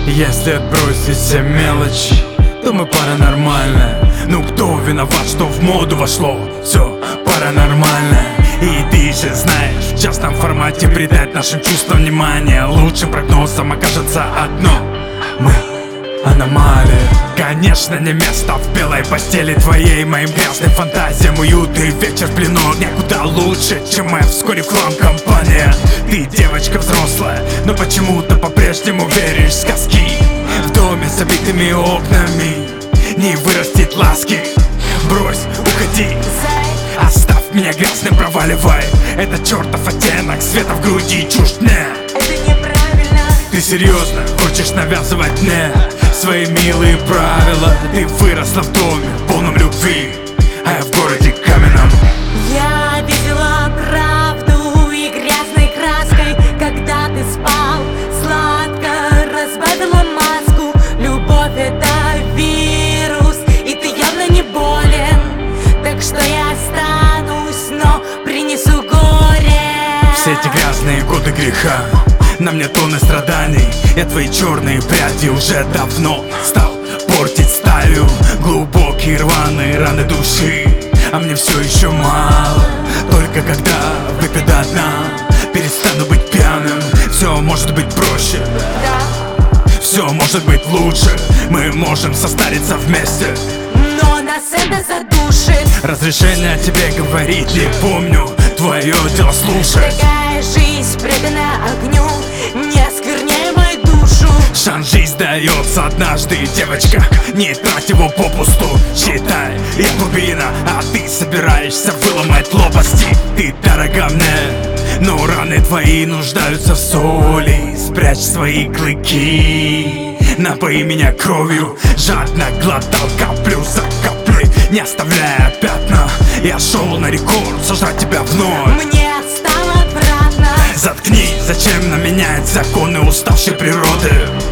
Если отбросить все мелочи, то мы паранормальная. Ну кто виноват, что в моду вошло все паранормальное? И ты же знаешь, в частном формате придать нашим чувствам внимание. Лучшим прогнозом окажется одно: мы аномалия. Конечно, не место в белой постели твоей, моим грязным фантазиям. Уют и вечер в плену огня куда лучше, чем моя вскоре в хлам компания. Ты девочка взрослая, но почему-то по-прежнему веришь в сказки. В доме с забитыми окнами не вырастет ласки. Брось, уходи, оставь меня грязным, проваливай. Это чертов оттенок света в груди, чушь мне. Это неправильно. Ты серьезно хочешь навязывать мне свои милые правила? Ты выросла в доме, полном любви, а я в городе каменном. Я видела правду и грязной краской, когда ты спал. Сладко разбавила маску. Любовь — это вирус, и ты явно не болен. Так что я останусь, но принесу горе. Все эти грязные годы греха, на мне тонны страданий. Я твои черные пряди уже давно стал портить сталью. Глубокие рваные раны души, а мне все еще мало. Только когда выпью до дна, перестану быть пьяным. Все может быть проще, все может быть лучше. Мы можем состариться вместе, Но нас это задушит. разрешение тебе говорить не помню, твое дело слушать. Такая жизнь предана огню, не оскверняй мою душу. Шанс жизнь дается однажды, девочка, не трать его попусту. Считай, я турбина, а ты собираешься выломать лопасти. Ты дорога мне, но раны твои нуждаются в соли. Спрячь свои клыки, напои меня кровью. Жадно глотал каплю за каплей, не оставляя пятна. Я шел на рекорд, сожрать тебя вновь. Мне стало отвратно. Заткни, зачем нам менять законы уставшей природы?